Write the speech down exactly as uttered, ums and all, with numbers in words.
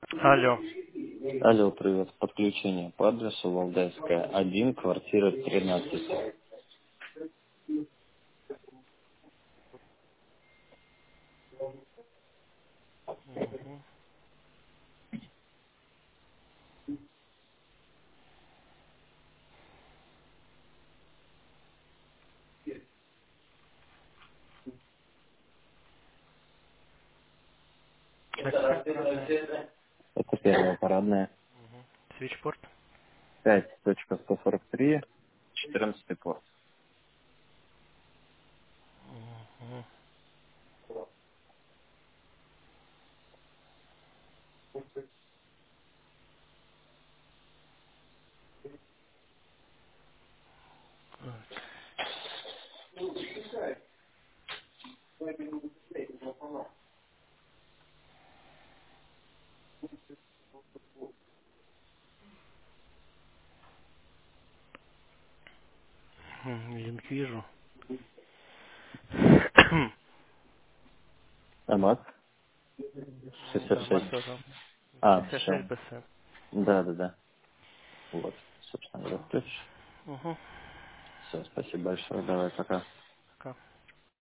Алло. Алло, привет. Подключение по адресу Валдайская, один, квартира тринадцать. Угу. А какая парадная? Это первая парадная. Свитчпорт? пять точка сто сорок три, четырнадцатый порт. Угу. Линк вижу. Амат? шестьдесят Да, шесть. Масажа. А, шестьдесят шесть все. БС. Да, да, да. Вот, собственно говоря, ключ. Угу. Все, спасибо большое. Давай, пока. Пока.